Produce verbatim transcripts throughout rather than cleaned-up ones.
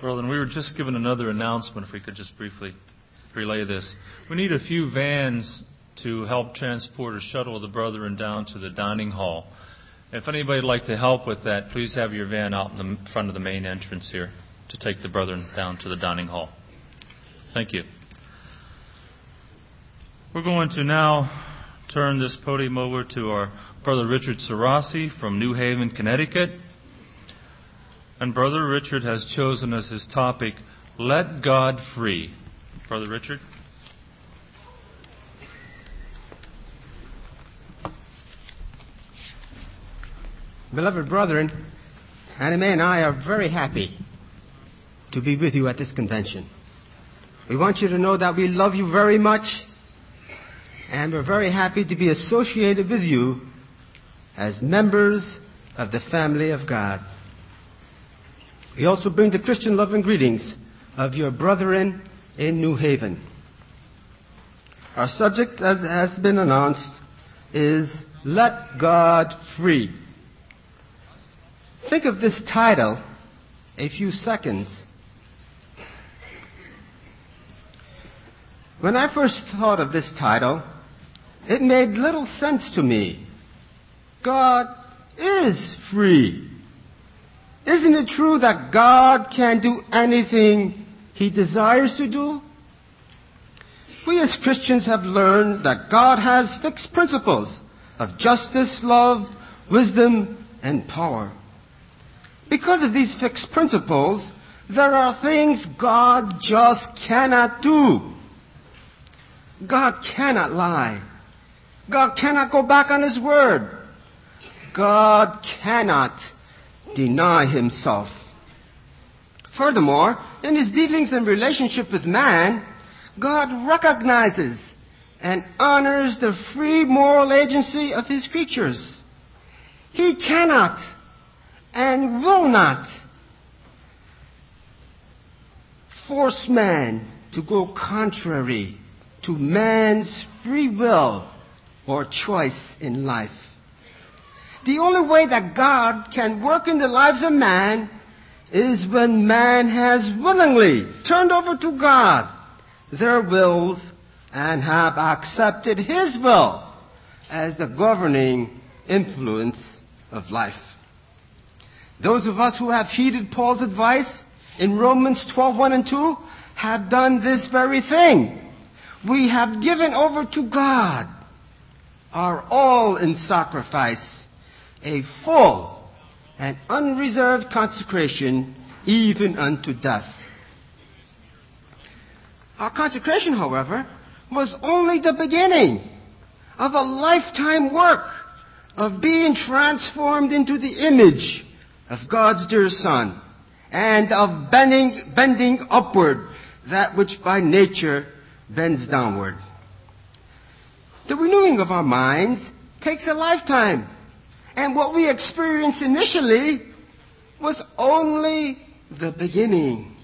Brother, we were just given another announcement, if we could just briefly relay this. We need a few vans to help transport or shuttle the brethren down to the dining hall. If anybody would like to help with that, please have your van out in the front of the main entrance here to take the brethren down to the dining hall. Thank you. We're going to now turn this podium over to our Brother Richard Sarasi from New Haven, Connecticut. And Brother Richard has chosen as his topic, Let God Free. Brother Richard. Beloved brethren, Anime and I are very happy to be with you at this convention. We want you to know that we love you very much, and we're very happy to be associated with you as members of the family of God. We also bring the Christian love and greetings of your brethren in New Haven. Our subject, as has been announced, is Let God Free. Think of this title a few seconds. When I first thought of this title, it made little sense to me. God is free. Isn't it true that God can do anything He desires to do? We as Christians have learned that God has fixed principles of justice, love, wisdom, and power. Because of these fixed principles, there are things God just cannot do. God cannot lie. God cannot go back on His word. God cannot deny Himself. Furthermore, in His dealings and relationship with man, God recognizes and honors the free moral agency of His creatures. He cannot and will not force man to go contrary to man's free will or choice in life. The only way that God can work in the lives of man is when man has willingly turned over to God their wills and have accepted His will as the governing influence of life. Those of us who have heeded Paul's advice in Romans twelve, one and two have done this very thing. We have given over to God our all in sacrifice, a full and unreserved consecration, even unto death. Our consecration, however, was only the beginning of a lifetime work of being transformed into the image of God's dear Son, and of bending, bending upward that which by nature bends downward. The renewing of our minds takes a lifetime, and what we experienced initially was only the beginning.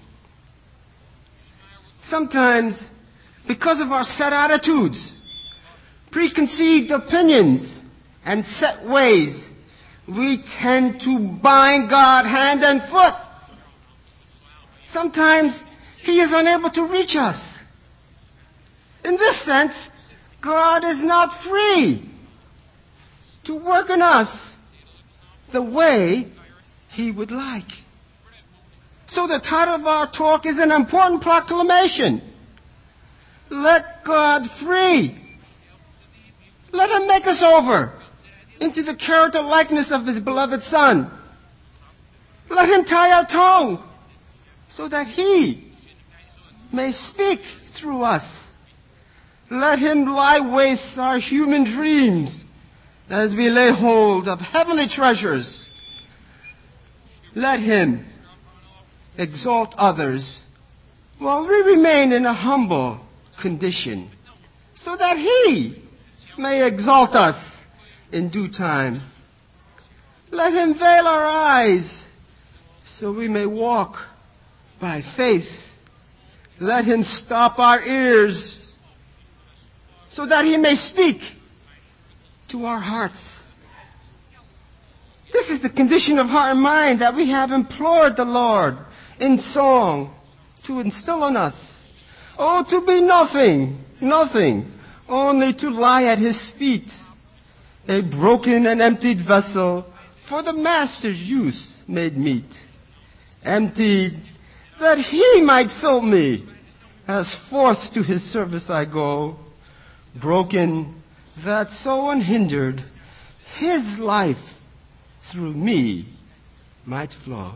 Sometimes, because of our set attitudes, preconceived opinions, and set ways, we tend to bind God hand and foot. Sometimes He is unable to reach us. In this sense, God is not free to work in us the way He would like. So the title of our talk is an important proclamation. Let God free. Let Him make us over into the character likeness of His beloved Son. Let Him tie our tongue so that He may speak through us. Let Him lie waste our human dreams as we lay hold of heavenly treasures. Let Him exalt others while we remain in a humble condition, so that He may exalt us in due time. Let Him veil our eyes so we may walk by faith. Let Him stop our ears so that He may speak to our hearts. This is the condition of heart and mind that we have implored the Lord in song to instill on us. Oh, to be nothing, nothing, only to lie at his feet, a broken and emptied vessel for the Master's use made meet. Emptied that he might fill me, as forth to his service I go. Broken that so unhindered his life through me might flow.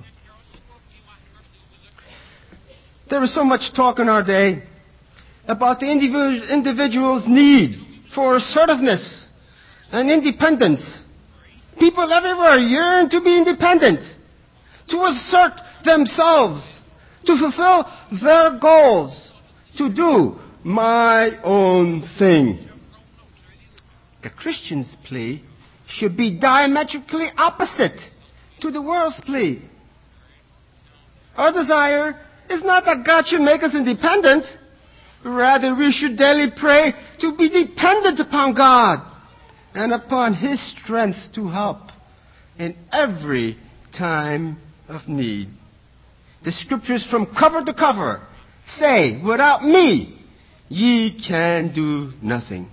There is so much talk in our day about the individu- individual's need for assertiveness and independence. People everywhere yearn to be independent, to assert themselves, to fulfill their goals, to do my own thing. The Christian's plea should be diametrically opposite to the world's plea. Our desire is not that God should make us independent. Rather, we should daily pray to be dependent upon God and upon his strength to help in every time of need. The scriptures from cover to cover say, without me, ye can do nothing.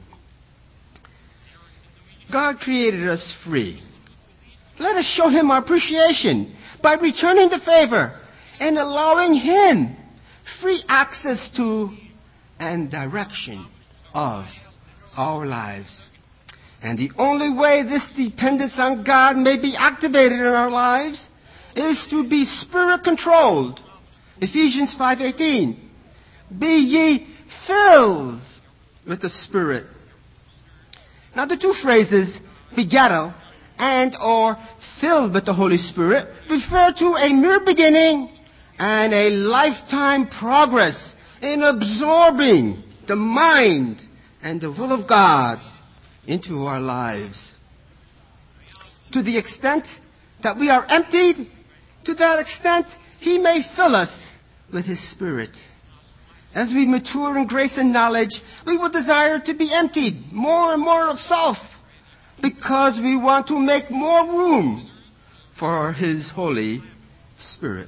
God created us free. Let us show him our appreciation by returning the favor and allowing him free access to and direction of our lives. And the only way this dependence on God may be activated in our lives is to be spirit-controlled. Ephesians five eighteen. Be ye filled with the Spirit. Now the two phrases, begetto and or filled with the Holy Spirit, refer to a mere beginning and a lifetime progress in absorbing the mind and the will of God into our lives. To the extent that we are emptied, to that extent he may fill us with his Spirit. As we mature in grace and knowledge, we will desire to be emptied more and more of self, because we want to make more room for his Holy Spirit.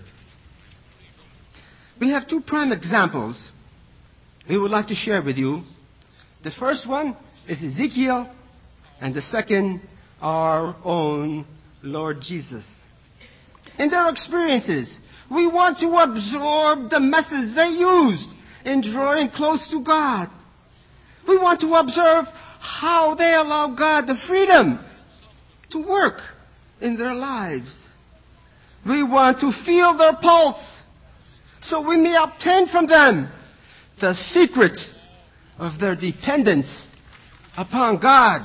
We have two prime examples we would like to share with you. The first one is Ezekiel, and the second, our own Lord Jesus. In their experiences, we want to absorb the methods they used in drawing close to God. We want to observe how they allow God the freedom to work in their lives. We want to feel their pulse so we may obtain from them the secret of their dependence upon God.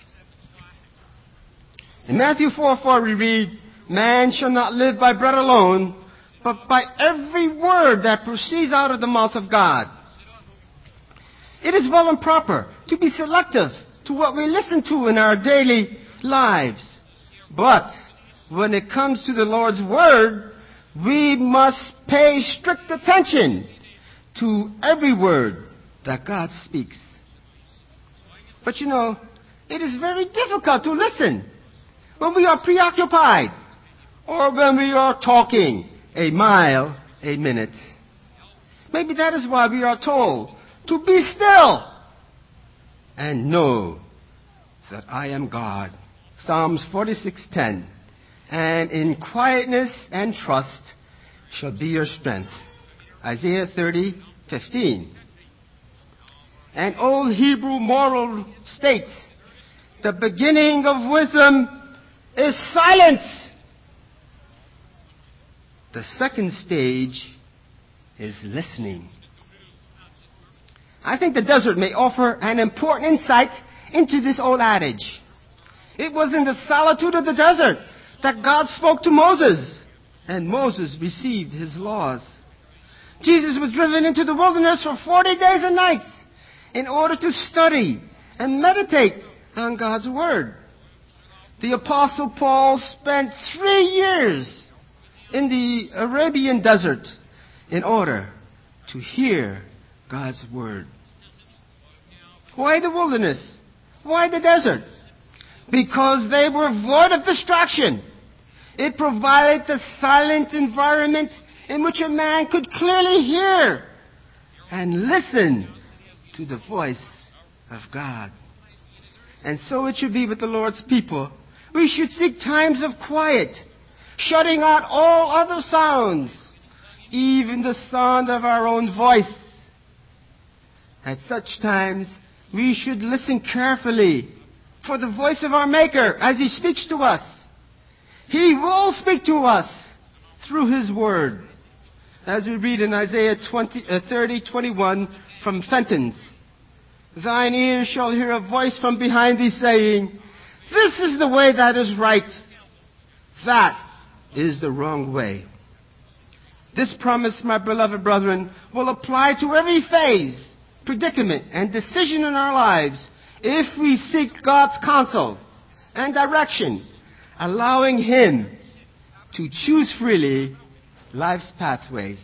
In Matthew four four we read, man shall not live by bread alone, but by every word that proceeds out of the mouth of God. It is well and proper to be selective to what we listen to in our daily lives. But when it comes to the Lord's Word, we must pay strict attention to every word that God speaks. But you know, it is very difficult to listen when we are preoccupied or when we are talking a mile a minute. Maybe that is why we are told to be still and know that I am God. Psalms forty-six ten. And in quietness and trust shall be your strength. Isaiah thirty fifteen. An old Hebrew moral states, the beginning of wisdom is silence. The second stage is listening. I think the desert may offer an important insight into this old adage. It was in the solitude of the desert that God spoke to Moses, and Moses received his laws. Jesus was driven into the wilderness for forty days and nights in order to study and meditate on God's Word. The Apostle Paul spent three years in the Arabian desert in order to hear God's Word. Why the wilderness? Why the desert? Because they were void of distraction. It provided the silent environment in which a man could clearly hear and listen to the voice of God. And so it should be with the Lord's people. We should seek times of quiet, shutting out all other sounds, even the sound of our own voice. At such times, we should listen carefully for the voice of our Maker as He speaks to us. He will speak to us through His Word. As we read in Isaiah twenty, uh, thirty, twenty-one from Fenton's, "Thine ears shall hear a voice from behind thee saying, This is the way that is right. That is the wrong way." This promise, my beloved brethren, will apply to every phase, predicament, and decision in our lives if we seek God's counsel and direction, allowing Him to choose freely life's pathways.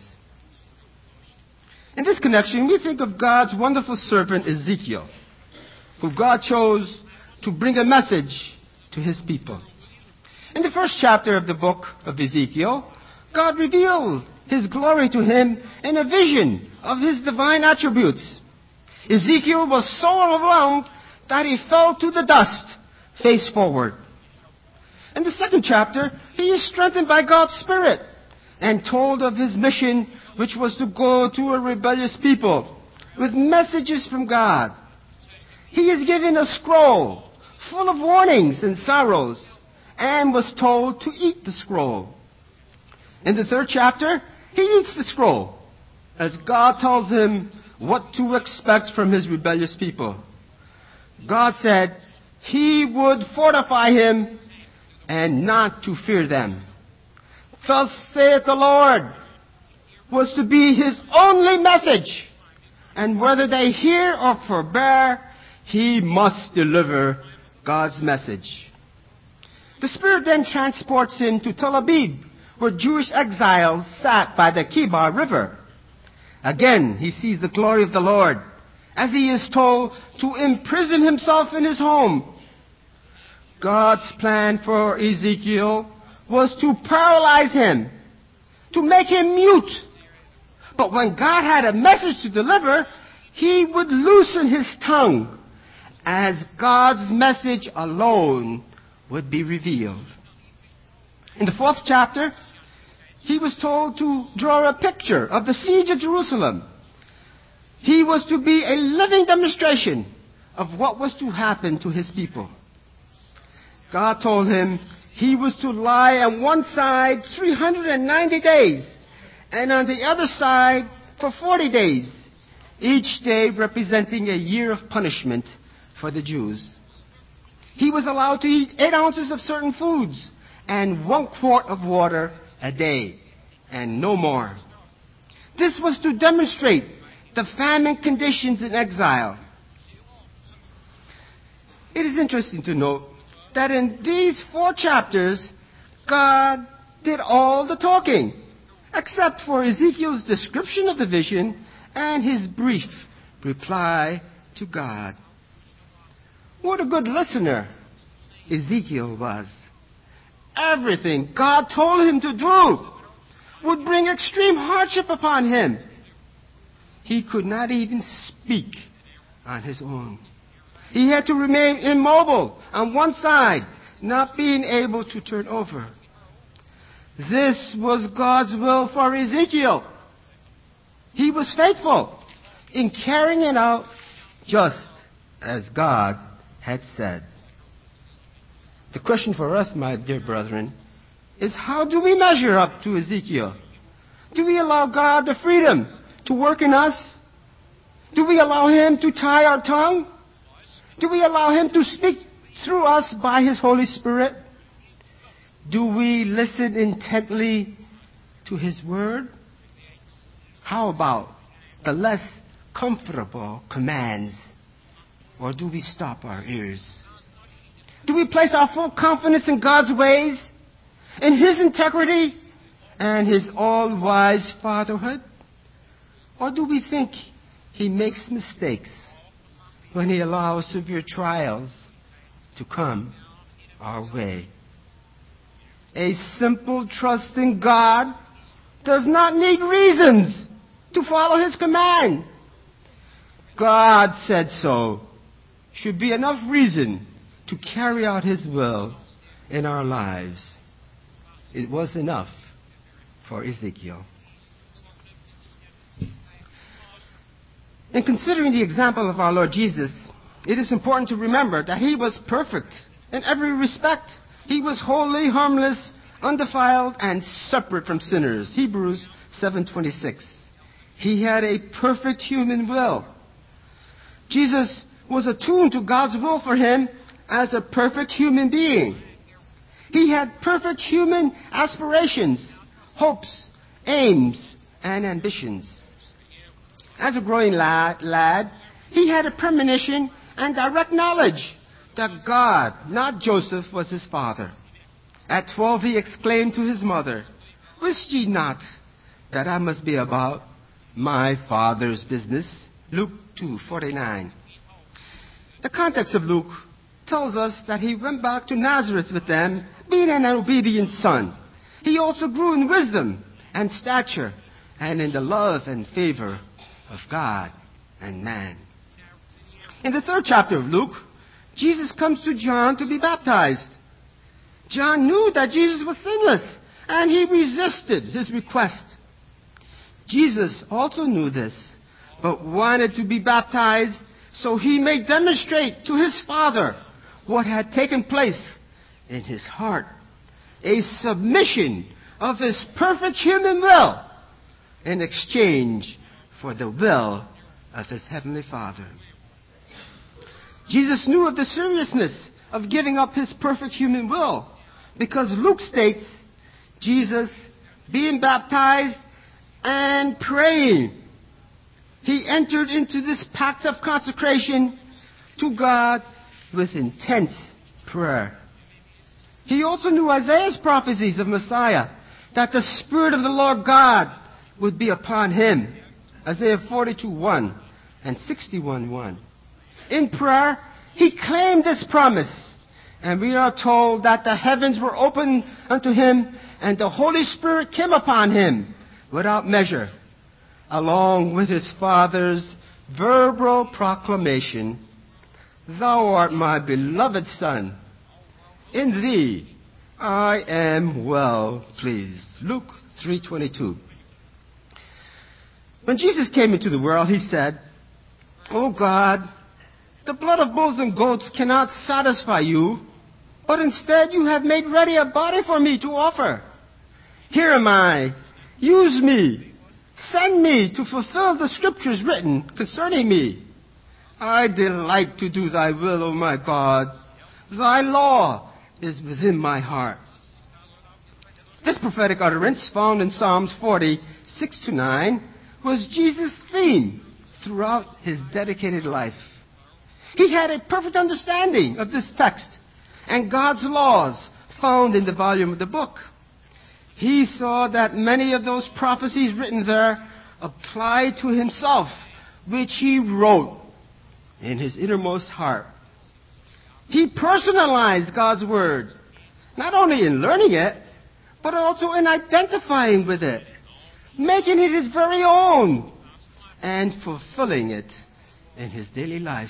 In this connection, we think of God's wonderful servant Ezekiel, who God chose to bring a message to His people. In the first chapter of the book of Ezekiel, God revealed His glory to him in a vision of His divine attributes. Ezekiel was so overwhelmed that he fell to the dust, face forward. In the second chapter, he is strengthened by God's Spirit and told of his mission, which was to go to a rebellious people with messages from God. He is given a scroll full of warnings and sorrows and was told to eat the scroll. In the third chapter, he eats the scroll as God tells him what to expect from his rebellious people. God said He would fortify him and not to fear them. "Thus saith the Lord" was to be his only message. And whether they hear or forbear, he must deliver God's message. The Spirit then transports him to Tel Aviv, where Jewish exiles sat by the Kibar River. Again, he sees the glory of the Lord, as he is told to imprison himself in his home. God's plan for Ezekiel was to paralyze him, to make him mute. But when God had a message to deliver, He would loosen his tongue, as God's message alone would be revealed. In the fourth chapter, he was told to draw a picture of the siege of Jerusalem. He was to be a living demonstration of what was to happen to his people. God told him he was to lie on one side three hundred ninety days and on the other side for forty days, each day representing a year of punishment for the Jews. He was allowed to eat eight ounces of certain foods and one quart of water a day, and no more. This was to demonstrate the famine conditions in exile. It is interesting to note that in these four chapters, God did all the talking, except for Ezekiel's description of the vision and his brief reply to God. What a good listener Ezekiel was. Everything God told him to do would bring extreme hardship upon him. He could not even speak on his own. He had to remain immobile on one side, not being able to turn over. This was God's will for Ezekiel. He was faithful in carrying it out just as God had said. The question for us, my dear brethren, is how do we measure up to Ezekiel? Do we allow God the freedom to work in us? Do we allow Him to tie our tongue? Do we allow Him to speak through us by His Holy Spirit? Do we listen intently to His Word? How about the less comfortable commands? Or do we stop our ears? Do we place our full confidence in God's ways, in His integrity, and His all-wise fatherhood? Or do we think He makes mistakes when He allows severe trials to come our way? A simple trust in God does not need reasons to follow his commands. God said so should be enough reason to carry out his will in our lives. It was enough for Ezekiel. In considering the example of our Lord Jesus, it is important to remember that he was perfect in every respect. He was holy, harmless, undefiled, and separate from sinners. Hebrews seven twenty-six. He had a perfect human will. Jesus was attuned to God's will for him as a perfect human being. He had perfect human aspirations, hopes, aims, and ambitions. As a growing lad, lad, he had a premonition and direct knowledge that God, not Joseph, was his father. At twelve, he exclaimed to his mother, "Wist ye not that I must be about my father's business?" Luke two forty-nine. The context of Luke tells us that he went back to Nazareth with them, being an obedient son. He also grew in wisdom and stature and in the love and favor of God and man. In the third chapter of Luke, Jesus comes to John to be baptized. John knew that Jesus was sinless, and he resisted his request. Jesus also knew this, but wanted to be baptized so he may demonstrate to his Father what had taken place in his heart, a submission of his perfect human will in exchange for the will of his heavenly Father. Jesus knew of the seriousness of giving up his perfect human will, because Luke states, Jesus being baptized and praying, he entered into this pact of consecration to God with intense prayer. He also knew Isaiah's prophecies of Messiah, that the Spirit of the Lord God would be upon him. Isaiah forty-two one and sixty-one one. In prayer, he claimed this promise, and we are told that the heavens were opened unto him, and the Holy Spirit came upon him without measure, along with his Father's verbal proclamation, "Thou art my beloved Son. In thee I am well pleased." Luke three twenty-two. When Jesus came into the world, he said, "O God, the blood of bulls and goats cannot satisfy you, but instead you have made ready a body for me to offer. Here am I. Use me. Send me to fulfill the scriptures written concerning me. I delight to do thy will, O my God. Thy law is within my heart." This prophetic utterance, found in Psalms forty, six to nine, was Jesus' theme throughout his dedicated life. He had a perfect understanding of this text and God's laws found in the volume of the book. He saw that many of those prophecies written there applied to himself, which he wrote in his innermost heart. He personalized God's word, not only in learning it, but also in identifying with it, making it his very own, and fulfilling it in his daily life.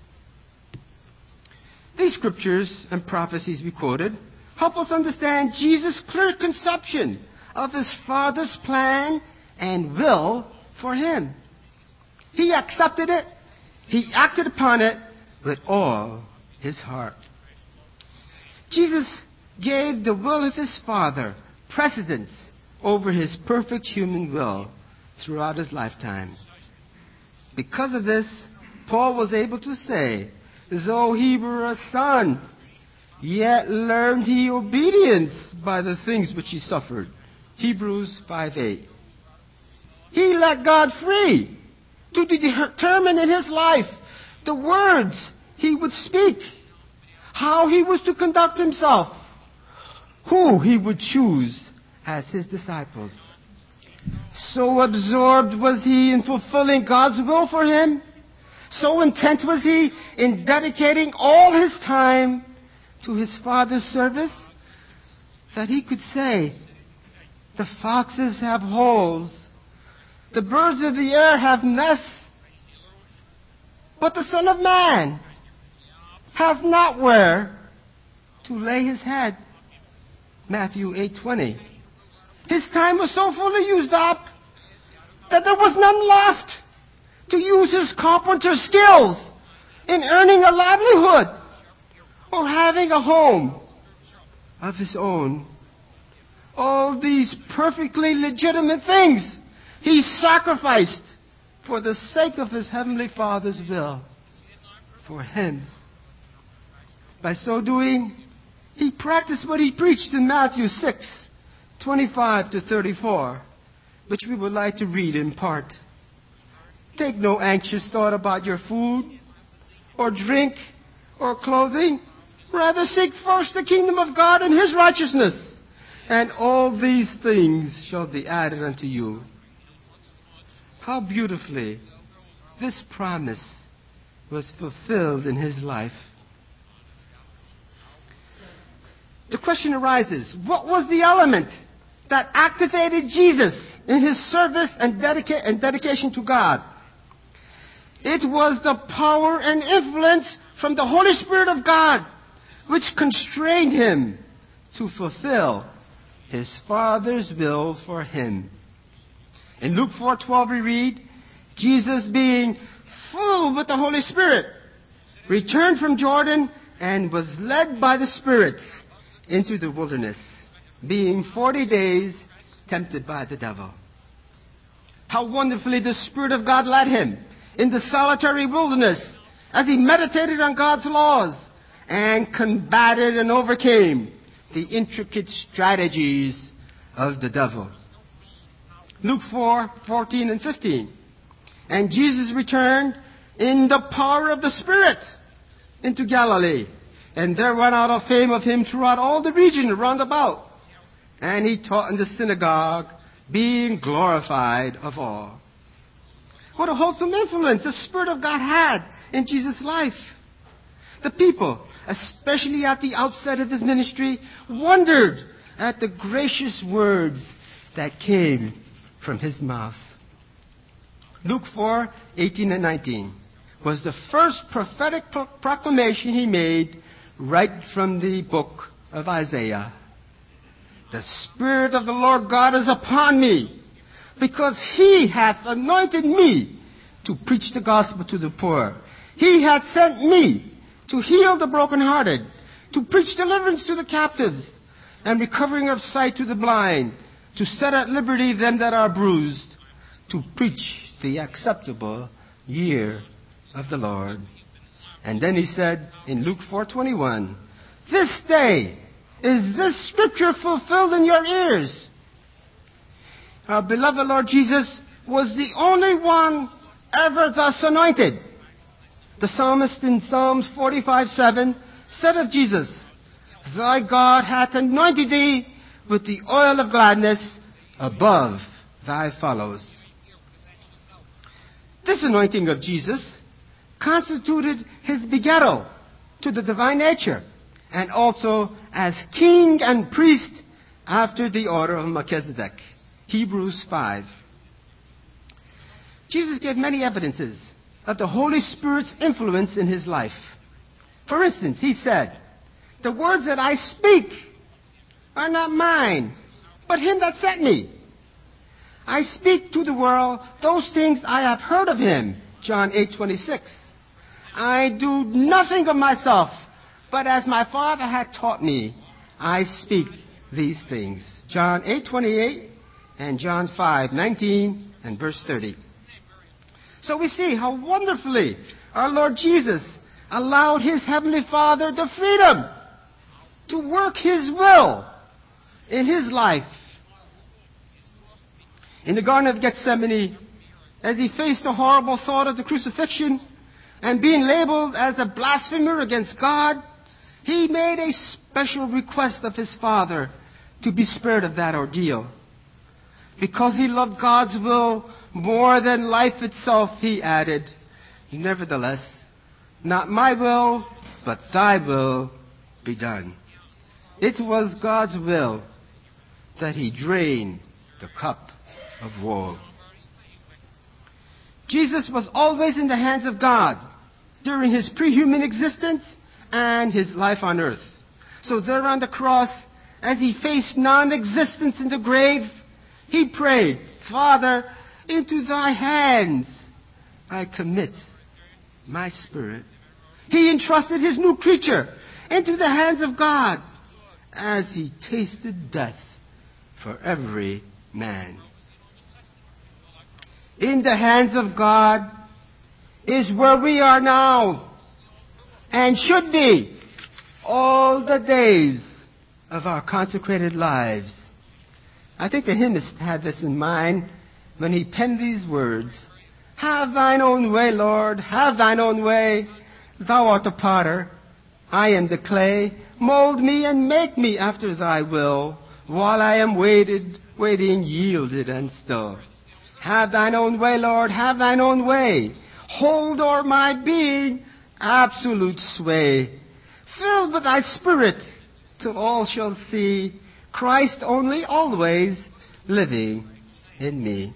These scriptures and prophecies we quoted help us understand Jesus' clear conception of his Father's plan and will for him. He accepted it. He acted upon it with all his heart. Jesus gave the will of his Father precedence over his perfect human will throughout his lifetime. Because of this, Paul was able to say, "Though he were a son, yet learned he obedience by the things which he suffered." Hebrews five eight. He let God free to determine in his life the words he would speak, how he was to conduct himself, who he would choose as his disciples. So absorbed was he in fulfilling God's will for him, so intent was he in dedicating all his time to his Father's service, that he could say The foxes have holes. The birds of the air have nests. But the Son of Man has not where to lay his head. Matthew eight twenty. His time was so fully used up that there was none left to use his carpenter's skills in earning a livelihood or having a home of his own. All these perfectly legitimate things he sacrificed for the sake of his heavenly Father's will for him. By so doing, he practiced what he preached in Matthew six twenty-five to thirty-four, which we would like to read in part. Take no anxious thought about your food, or drink, or clothing. Rather seek first the kingdom of God and his righteousness, and all these things shall be added unto you. How beautifully this promise was fulfilled in his life. The question arises, what was the element that activated Jesus in his service and, dedica- and dedication to God? It was the power and influence from the Holy Spirit of God which constrained him to fulfill his Father's will for him. In Luke four twelve we read, Jesus being full with the Holy Spirit returned from Jordan and was led by the Spirit into the wilderness, being forty days tempted by the devil. How wonderfully the Spirit of God led him in the solitary wilderness as he meditated on God's laws and combated and overcame the intricate strategies of the devil. Luke four fourteen and fifteen. And Jesus returned in the power of the Spirit into Galilee, and there went out a fame of him throughout all the region round about. And he taught in the synagogue, being glorified of all. What a wholesome influence the Spirit of God had in Jesus' life. The people, especially at the outset of his ministry, wondered at the gracious words that came from his mouth. Luke four eighteen and nineteen was the first prophetic pro- proclamation he made right from the book of Isaiah. The Spirit of the Lord God is upon me, because he hath anointed me to preach the gospel to the poor. He hath sent me to heal the brokenhearted, to preach deliverance to the captives, and recovering of sight to the blind, to set at liberty them that are bruised, to preach the acceptable year of the Lord. And then he said in Luke four twenty-one, this day is this scripture fulfilled in your ears. Our beloved Lord Jesus was the only one ever thus anointed. The psalmist in Psalms forty-five seven said of Jesus, thy God hath anointed thee with the oil of gladness above thy fellows. This anointing of Jesus constituted his begettal to the divine nature, and also as king and priest after the order of Melchizedek. Hebrews five. Jesus gave many evidences of the Holy Spirit's influence in his life. For instance, he said, the words that I speak are not mine, but him that sent me. I speak to the world those things I have heard of him. John eight twenty-six. I do nothing of myself, but as my Father hath taught me, I speak these things. John eight twenty-eight and John five nineteen and verse thirty. So we see how wonderfully our Lord Jesus allowed his Heavenly Father the freedom to work his will in his life. In the Garden of Gethsemane, as he faced the horrible thought of the crucifixion and being labeled as a blasphemer against God, he made a special request of his Father to be spared of that ordeal. Because he loved God's will more than life itself, he added, nevertheless, not my will, but thy will be done. It was God's will that he drain the cup of woe. Jesus was always in the hands of God during his pre-human existence and his life on earth. So there on the cross, as he faced non-existence in the grave, he prayed, Father, into thy hands I commit my spirit. He entrusted his new creature into the hands of God as he tasted death for every man. In the hands of God is where we are now and should be all the days of our consecrated lives. I think the hymnist had this in mind when he penned these words. Have thine own way, Lord, have thine own way. Thou art the potter, I am the clay. Mold me and make me after thy will, while I am waited, waiting, yielded and still. Have thine own way, Lord, have thine own way. Hold o'er my being absolute sway. Filled with thy spirit, till all shall see Christ only always living in me.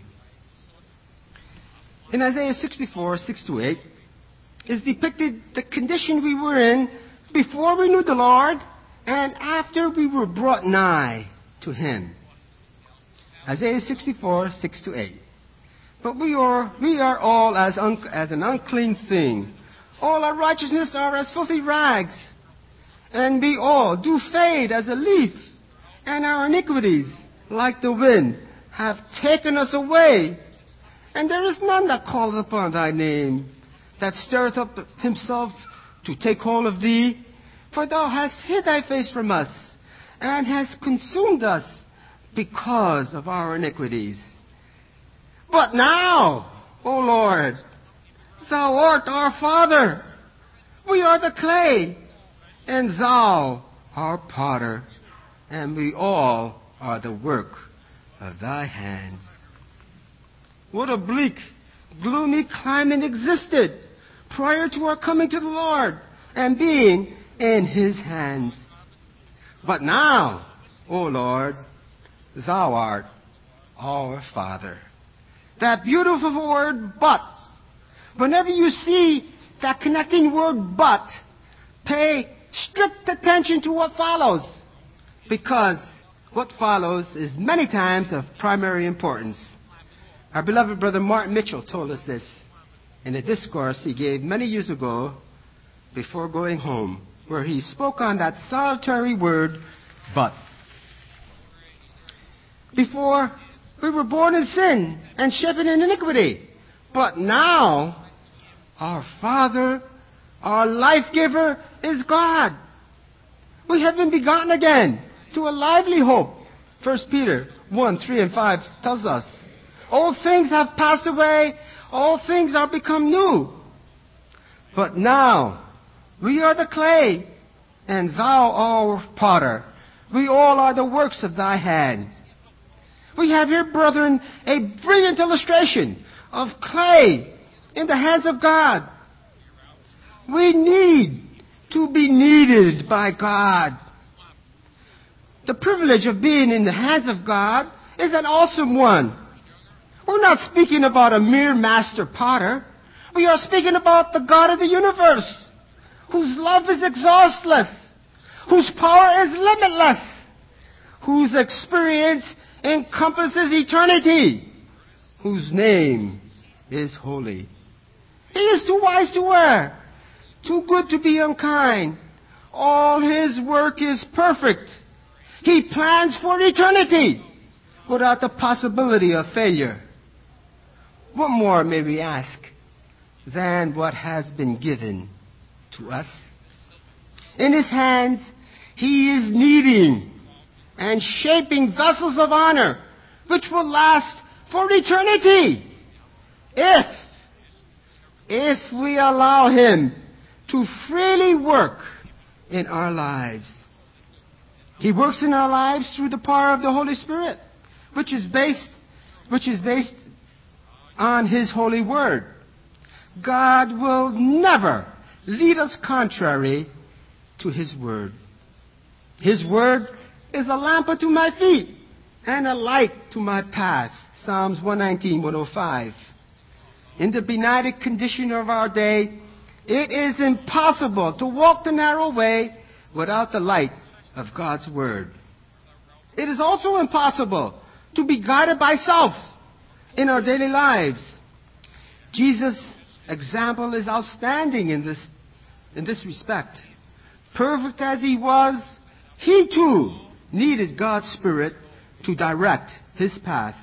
In Isaiah sixty-four, six to eight, is depicted the condition we were in before we knew the Lord and after we were brought nigh to him. Isaiah sixty-four, six to eight. But we are, we are all as, un, as an unclean thing. All our righteousness are as filthy rags. And we all do fade as a leaf. And our iniquities, like the wind, have taken us away. And there is none that calleth upon thy name, that stirreth up himself to take hold of thee. For thou hast hid thy face from us, and hast consumed us because of our iniquities. But now, O Lord, thou art our Father. We are the clay, and thou our potter, and we all are the work of thy hands. What a bleak, gloomy climate existed prior to our coming to the Lord and being in his hands. But now, O Lord, thou art our Father. That beautiful word, but. Whenever you see that connecting word, but, pay strict attention to what follows. Because what follows is many times of primary importance. Our beloved brother Martin Mitchell told us this in a discourse he gave many years ago before going home, where he spoke on that solitary word, but. Before, we were born in sin and shapen in iniquity. But now, our Father, our life giver, is God. We have been begotten again to a lively hope. First Peter one, three, and five tells us, all things have passed away, all things are become new. But now, we are the clay, and thou our potter. We all are the works of thy hands. We have here, brethren, a brilliant illustration of clay in the hands of God. We need to be needed by God. The privilege of being in the hands of God is an awesome one. We're not speaking about a mere master potter. We are speaking about the God of the universe, whose love is exhaustless, whose power is limitless, whose experience encompasses eternity, whose name is holy. He is too wise to err, too good to be unkind. All his work is perfect. He plans for eternity without the possibility of failure. What more may we ask than what has been given to us? In his hands, he is kneading and shaping vessels of honor which will last for eternity if, if we allow him to freely work in our lives. He works in our lives through the power of the Holy Spirit, which is based, which is based on his holy word. God will never lead us contrary to his word. His word is a lamp unto my feet and a light to my path. Psalms one nineteen, one oh five. In the benighted condition of our day, it is impossible to walk the narrow way without the light of God's Word. It is also impossible to be guided by self in our daily lives. Jesus' example is outstanding in this, in this respect. Perfect as he was, he too needed God's Spirit to direct his path.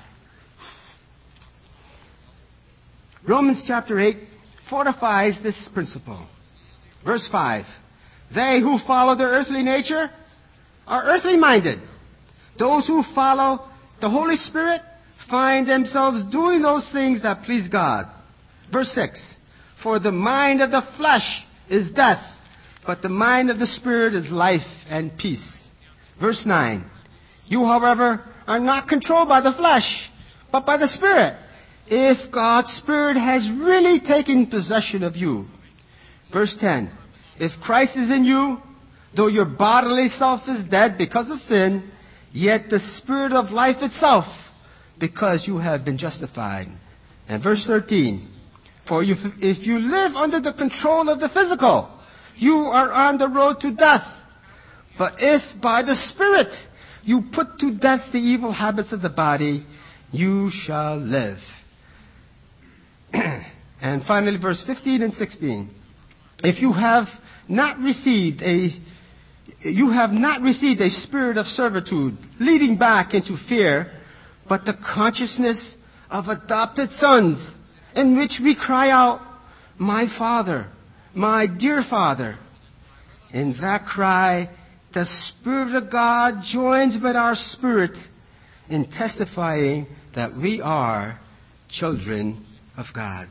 Romans chapter eight fortifies this principle. Verse five. They who follow their earthly nature are earthly minded. Those who follow the Holy Spirit find themselves doing those things that please God. Verse six. For the mind of the flesh is death, but the mind of the Spirit is life and peace. Verse nine. You, however, are not controlled by the flesh, but by the Spirit, if God's Spirit has really taken possession of you. Verse ten. If Christ is in you, though your bodily self is dead because of sin, yet the Spirit of life itself, because you have been justified. And verse thirteen. For if, if you live under the control of the physical, you are on the road to death. But if by the Spirit you put to death the evil habits of the body, you shall live. And finally, verse fifteen and sixteen. If you have not received a you have not received a spirit of servitude leading back into fear, but the consciousness of adopted sons, in which we cry out, My Father, my dear Father. In that cry, the Spirit of God joins with our spirit in testifying that we are children of God.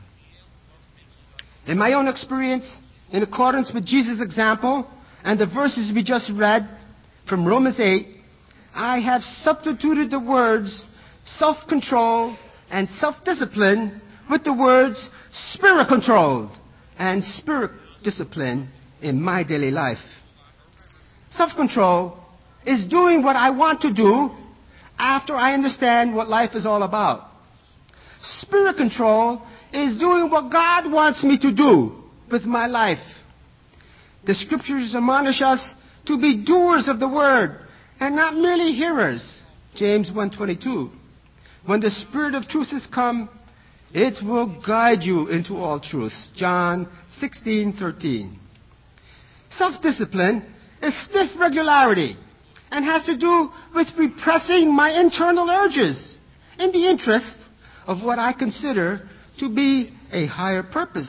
In my own experience, in accordance with Jesus' example and the verses we just read from Romans eight, I have substituted the words self-control and self-discipline with the words spirit-controlled and spirit-discipline in my daily life. Self-control is doing what I want to do after I understand what life is all about. Spirit control is doing what God wants me to do with my life. The Scriptures admonish us to be doers of the Word and not merely hearers. James one twenty-two. When the Spirit of truth is come, it will guide you into all truth. John sixteen thirteen. Self-discipline is stiff regularity and has to do with repressing my internal urges in the interest of what I consider to be a higher purpose.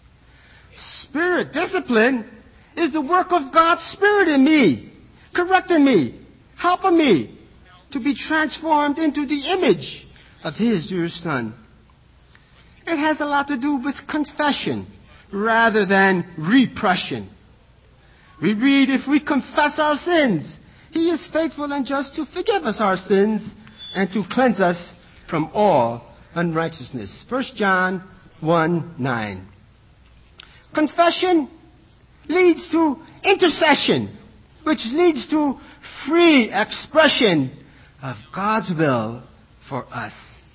Spirit discipline is the work of God's Spirit in me, correcting me, helping me to be transformed into the image of His dear Son. It has a lot to do with confession rather than repression. We read, if we confess our sins, He is faithful and just to forgive us our sins and to cleanse us from all unrighteousness. First John one nine. Confession leads to intercession, which leads to free expression of God's will for us.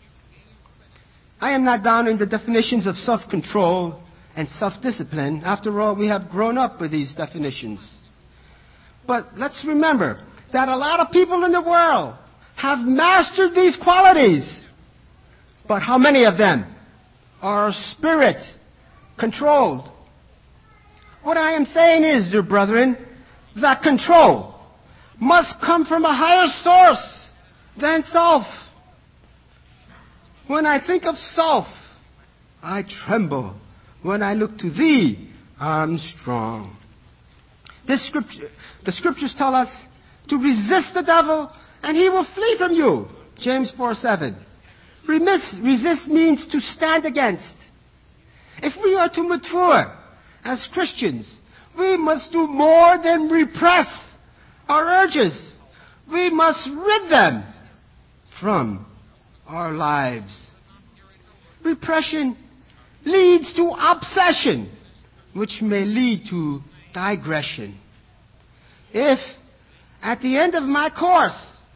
I am not down in the definitions of self-control and self-discipline. After all, we have grown up with these definitions. But let's remember that a lot of people in the world have mastered these qualities. But how many of them are spirit-controlled? What I am saying is, dear brethren, that control must come from a higher source than self. When I think of self, I tremble. When I look to Thee, I'm strong. This scripture, the Scriptures tell us to resist the devil and he will flee from you. James four seven. Resist, resist means to stand against. If we are to mature as Christians, we must do more than repress our urges. We must rid them from our lives. Repression leads to obsession, which may lead to digression. If, at the end of my course,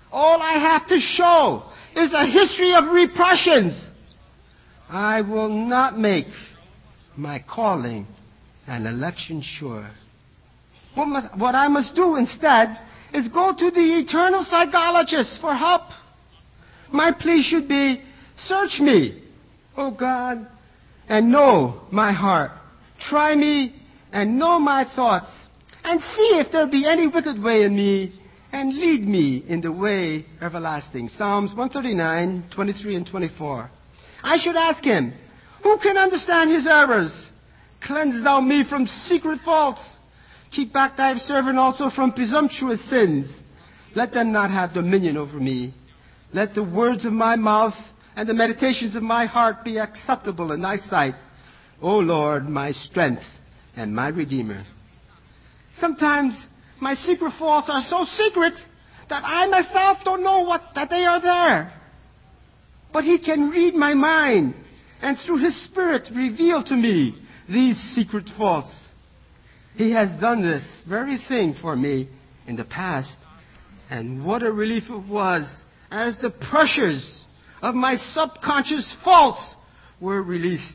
all I have to show is a history of repressions, I will not make my calling and election sure. What, must, what I must do instead is go to the eternal psychologist for help. My plea should be, search me, O God, and know my heart. Try me and know my thoughts, and see if there be any wicked way in me, and lead me in the way everlasting. Psalms one thirty-nine, twenty-three and twenty-four. I should ask him, who can understand his errors? Cleanse thou me from secret faults. Keep back thy servant also from presumptuous sins. Let them not have dominion over me. Let the words of my mouth and the meditations of my heart be acceptable in thy sight, O Lord, my strength and my Redeemer. Sometimes my secret faults are so secret that I myself don't know what, that they are there. But he can read my mind and through his Spirit reveal to me these secret faults. He has done this very thing for me in the past. And what a relief it was as the pressures of my subconscious faults were released.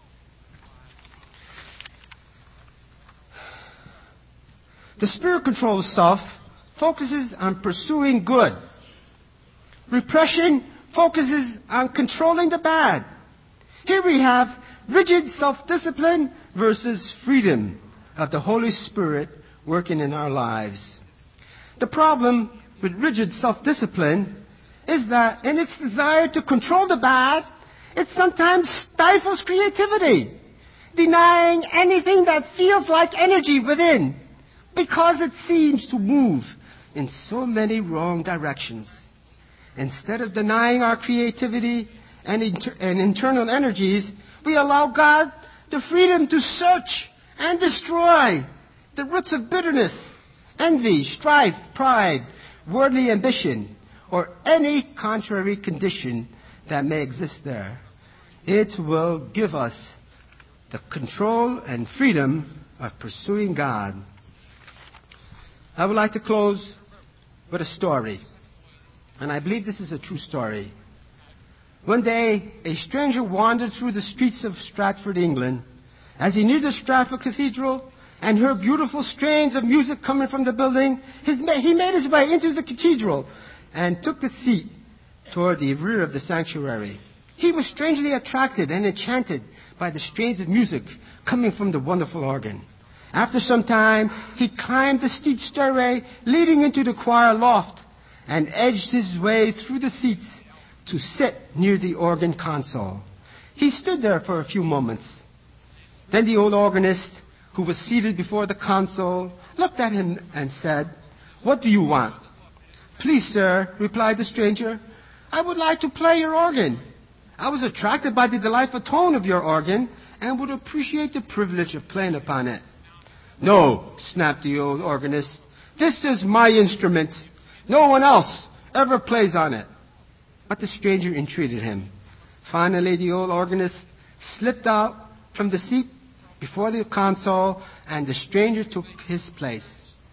The spirit-controlled stuff focuses on pursuing good. Repression focuses on controlling the bad. Here we have rigid self-discipline versus freedom of the Holy Spirit working in our lives. The problem with rigid self-discipline is that in its desire to control the bad, it sometimes stifles creativity, denying anything that feels like energy within, because it seems to move in so many wrong directions. Instead of denying our creativity and, inter- and internal energies, we allow God the freedom to search and destroy the roots of bitterness, envy, strife, pride, worldly ambition, or any contrary condition that may exist there. It will give us the control and freedom of pursuing God. I would like to close with a story, and I believe this is a true story. One day, a stranger wandered through the streets of Stratford, England. As he neared the Stratford Cathedral and heard beautiful strains of music coming from the building, his, he made his way into the cathedral and took a seat toward the rear of the sanctuary. He was strangely attracted and enchanted by the strains of music coming from the wonderful organ. After some time, he climbed the steep stairway leading into the choir loft and edged his way through the seats to sit near the organ console. He stood there for a few moments. Then the old organist, who was seated before the console, looked at him and said, "What do you want?" "Please, sir," replied the stranger, "I would like to play your organ. I was attracted by the delightful tone of your organ and would appreciate the privilege of playing upon it." "No," snapped the old organist. "This is my instrument. No one else ever plays on it." But the stranger entreated him. Finally, the old organist slipped out from the seat before the console, and the stranger took his place.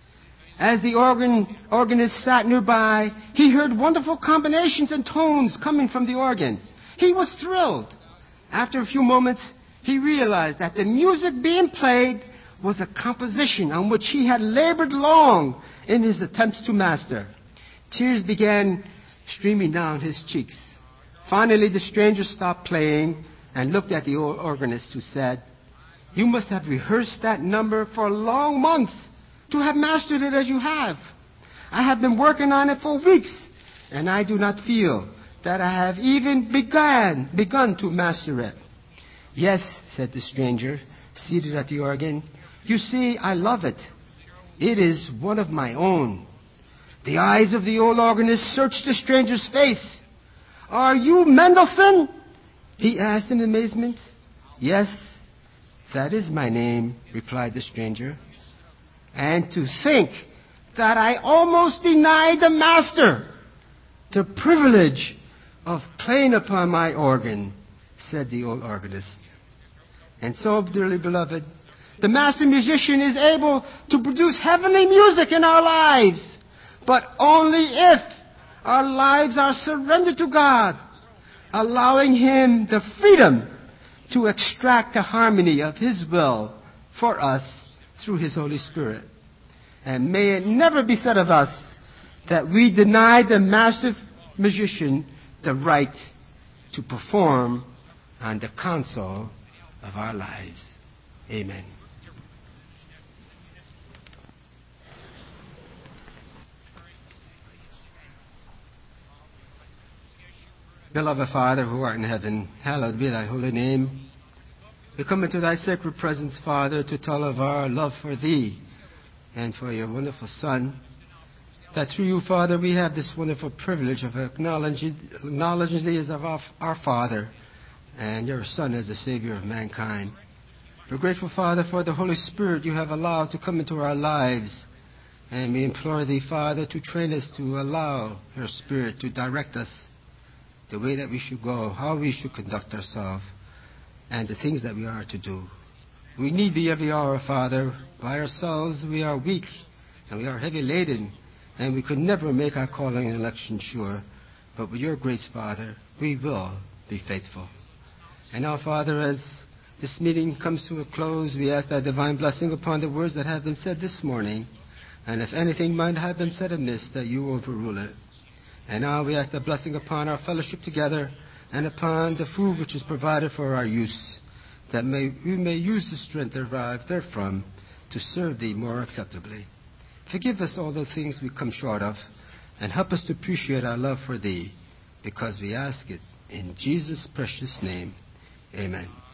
As the organ, organist sat nearby, he heard wonderful combinations and tones coming from the organ. He was thrilled. After a few moments, he realized that the music being played was a composition on which he had labored long in his attempts to master. Tears began streaming down his cheeks. Finally, the stranger stopped playing and looked at the old organist, who said, "You must have rehearsed that number for long months to have mastered it as you have. I have been working on it for weeks, and I do not feel that I have even begun, begun to master it." "Yes," said the stranger, seated at the organ. "You see, I love it. It is one of my own." The eyes of the old organist searched the stranger's face. "Are you Mendelssohn?" he asked in amazement. "Yes, that is my name," replied the stranger. "And to think that I almost denied the master the privilege of playing upon my organ," said the old organist. And so, dearly beloved, the master musician is able to produce heavenly music in our lives, but only if Our lives are surrendered to God, allowing Him the freedom to extract the harmony of His will for us through His Holy Spirit. And may it never be said of us that we deny the master musician the right to perform on the console of our lives. Amen. Beloved Father, who art in heaven, hallowed be thy holy name. We come into thy sacred presence, Father, to tell of our love for thee and for your wonderful Son, that through you, Father, we have this wonderful privilege of acknowledging, acknowledging thee as our, our Father and your Son as the Savior of mankind. We're grateful, Father, for the Holy Spirit you have allowed to come into our lives. And we implore thee, Father, to train us to allow your Spirit to direct us the way that we should go, how we should conduct ourselves, and the things that we are to do. We need thee every hour, Father. By ourselves we are weak, and we are heavy laden, and we could never make our calling and election sure. But with your grace, Father, we will be faithful. And now, Father, as this meeting comes to a close, we ask thy divine blessing upon the words that have been said this morning. And if anything might have been said amiss, that you will overrule it. And now we ask the blessing upon our fellowship together and upon the food which is provided for our use, that may, we may use the strength derived therefrom to serve thee more acceptably. Forgive us all the things we come short of, and help us to appreciate our love for thee, because we ask it in Jesus' precious name. Amen.